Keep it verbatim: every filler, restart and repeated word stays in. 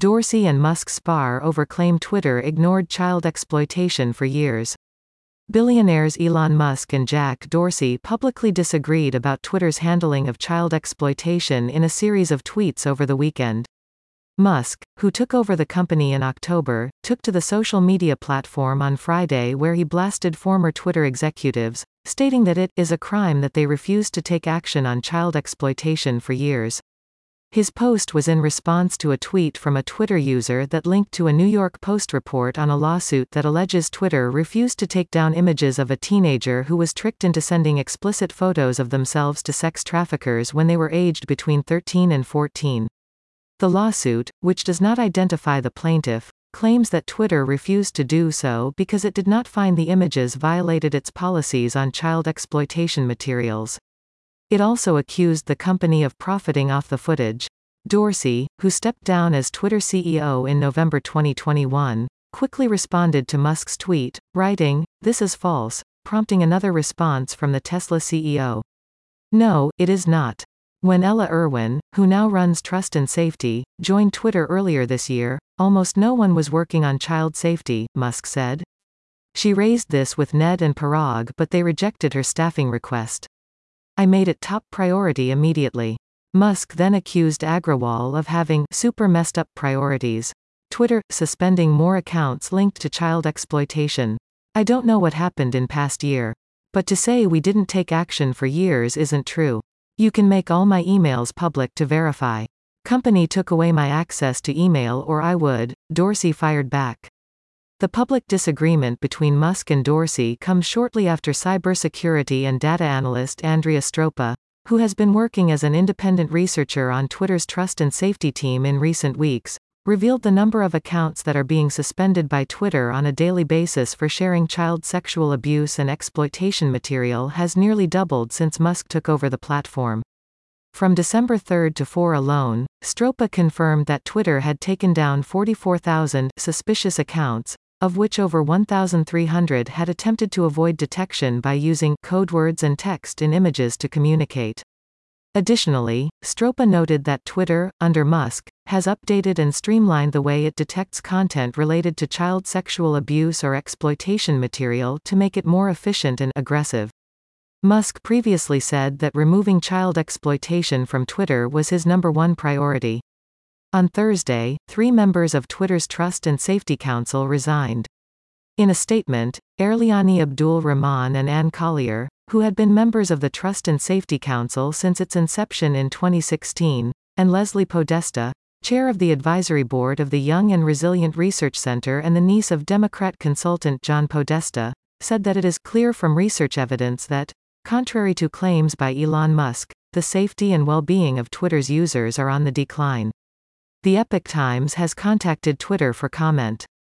Dorsey and Musk spar over claim Twitter ignored child exploitation for years. Billionaires Elon Musk and Jack Dorsey publicly disagreed about Twitter's handling of child exploitation in a series of tweets over the weekend. Musk, who took over the company in October, took to the social media platform on Friday where he blasted former Twitter executives, stating that it is a crime that they refused to take action on child exploitation for years. His post was in response to a tweet from a Twitter user that linked to a New York Post report on a lawsuit that alleges Twitter refused to take down images of a teenager who was tricked into sending explicit photos of themselves to sex traffickers when they were aged between thirteen and fourteen. The lawsuit, which does not identify the plaintiff, claims that Twitter refused to do so because it did not find the images violated its policies on child exploitation materials. It also accused the company of profiting off the footage. Dorsey, who stepped down as Twitter C E O in November twenty twenty-one, quickly responded to Musk's tweet, writing, "This is false," prompting another response from the Tesla C E O. "No, it is not." When Ella Irwin, who now runs Trust and Safety, joined Twitter earlier this year, almost no one was working on child safety, Musk said. She raised this with Ned and Parag but they rejected her staffing request. "I made it top priority immediately." Musk then accused Agrawal of having super messed up priorities. Twitter, suspending more accounts linked to child exploitation. "I don't know what happened in past year. But to say we didn't take action for years isn't true. You can make all my emails public to verify. Company took away my access to email or I would," Dorsey fired back. The public disagreement between Musk and Dorsey comes shortly after cybersecurity and data analyst Andrea Stroppa, who has been working as an independent researcher on Twitter's Trust and Safety team in recent weeks, revealed the number of accounts that are being suspended by Twitter on a daily basis for sharing child sexual abuse and exploitation material has nearly doubled since Musk took over the platform. From December third to fourth alone, Stroppa confirmed that Twitter had taken down forty-four thousand suspicious accounts, of which over one thousand three hundred had attempted to avoid detection by using code words and text in images to communicate. Additionally, Stroppa noted that Twitter, under Musk, has updated and streamlined the way it detects content related to child sexual abuse or exploitation material to make it more efficient and aggressive. Musk previously said that removing child exploitation from Twitter was his number one priority. On Thursday, three members of Twitter's Trust and Safety Council resigned. In a statement, Airliani Abdul Rahman and Ann Collier, who had been members of the Trust and Safety Council since its inception in twenty sixteen, and Leslie Podesta, chair of the advisory board of the Young and Resilient Research Center and the niece of Democrat consultant John Podesta, said that it is clear from research evidence that, contrary to claims by Elon Musk, the safety and well-being of Twitter's users are on the decline. The Epoch Times has contacted Twitter for comment.